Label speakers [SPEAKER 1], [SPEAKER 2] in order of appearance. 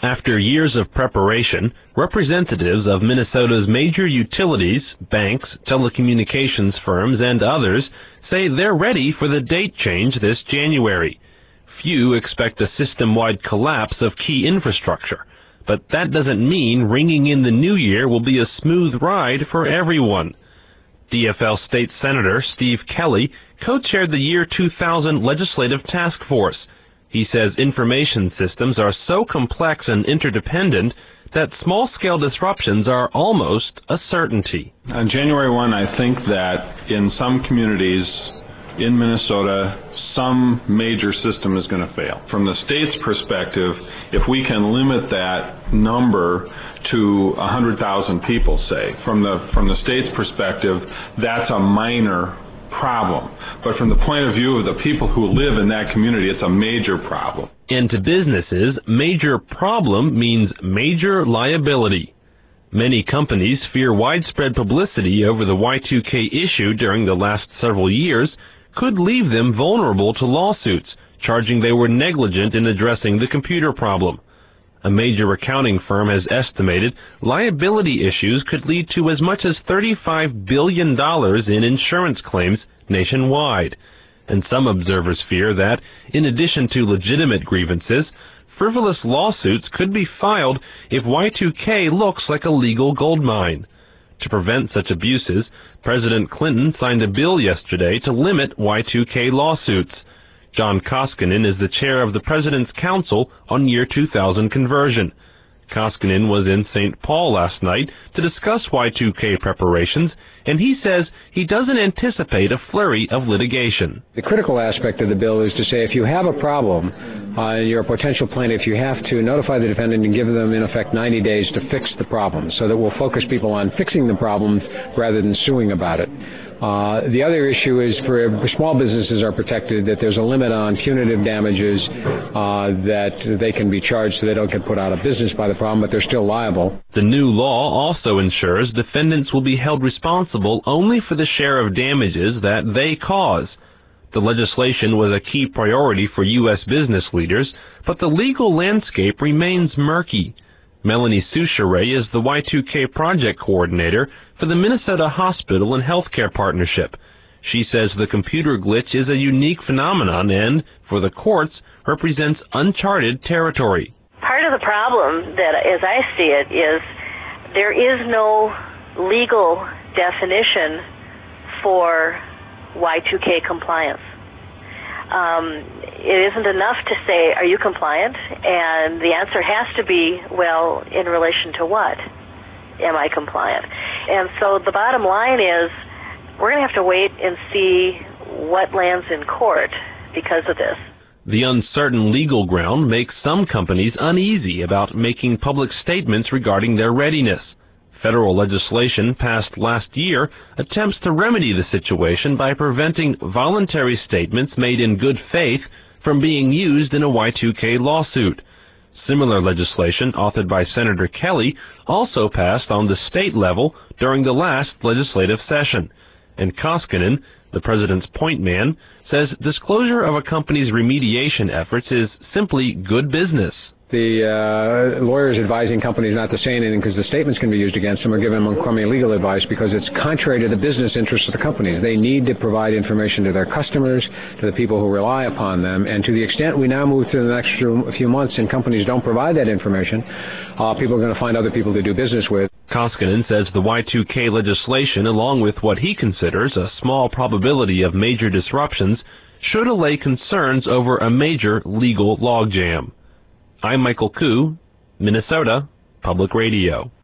[SPEAKER 1] After years of preparation, representatives of Minnesota's major utilities, banks, telecommunications firms, and others say they're ready for the date change this January. Few expect a system-wide collapse of key infrastructure, but that doesn't mean ringing in the new year will be a smooth ride for everyone. DFL State Senator Steve Kelly co-chaired the year 2000 Legislative Task Force. He says information systems are so complex and interdependent that small-scale disruptions are almost a certainty.
[SPEAKER 2] On January 1, I think that in some communities in Minnesota, some major system is going to fail. From the state's perspective, if we can limit that number to 100,000 people, say, from the state's perspective, that's a minor problem. But from the point of view of the people who live in that community, it's a major problem.
[SPEAKER 1] And to businesses, major problem means major liability. Many companies fear widespread publicity over the Y2K issue during the last several years could leave them vulnerable to lawsuits, charging they were negligent in addressing the computer problem. A major accounting firm has estimated liability issues could lead to as much as $35 billion in insurance claims nationwide. And some observers fear that, in addition to legitimate grievances, frivolous lawsuits could be filed if Y2K looks like a legal goldmine. To prevent such abuses, President Clinton signed a bill yesterday to limit Y2K lawsuits. John Koskinen is the chair of the President's Council on Year 2000 Conversion. Koskinen was in St. Paul last night to discuss Y2K preparations, and he says he doesn't anticipate a flurry of litigation.
[SPEAKER 3] The critical aspect of the bill is to say if you have a problem, you're a potential plaintiff, you have to notify the defendant and give them, in effect, 90 days to fix the problem, so that we'll focus people on fixing the problem rather than suing about it. The other issue is for small businesses are protected, that there's a limit on punitive damages that they can be charged so they don't get put out of business by the problem, but they're still liable.
[SPEAKER 1] The new law also ensures defendants will be held responsible only for the share of damages that they cause. The legislation was a key priority for U.S. business leaders, but the legal landscape remains murky. Melanie Souchere is the Y2K project coordinator for the Minnesota Hospital and Healthcare Partnership. She says the computer glitch is a unique phenomenon and, for the courts, represents uncharted territory.
[SPEAKER 4] Part of the problem, that, as I see it, is there is no legal definition for Y2K compliance. It isn't enough to say, are you compliant? And the answer has to be, well, in relation to what am I compliant? And so the bottom line is we're going to have to wait and see what lands in court because of this.
[SPEAKER 1] The uncertain legal ground makes some companies uneasy about making public statements regarding their readiness. Federal legislation passed last year attempts to remedy the situation by preventing voluntary statements made in good faith from being used in a Y2K lawsuit. Similar legislation, authored by Senator Kelly, also passed on the state level during the last legislative session. And Koskinen, the president's point man, says disclosure of a company's remediation efforts is simply good business.
[SPEAKER 3] The lawyers advising companies not to say anything because the statements can be used against them or giving them crummy legal advice because it's contrary to the business interests of the companies. They need to provide information to their customers, to the people who rely upon them, and to the extent we now move through the next few months and companies don't provide that information, people are going to find other people to do business with.
[SPEAKER 1] Koskinen says the Y2K legislation, along with what he considers a small probability of major disruptions, should allay concerns over a major legal logjam. I'm Michael Koo, Minnesota Public Radio.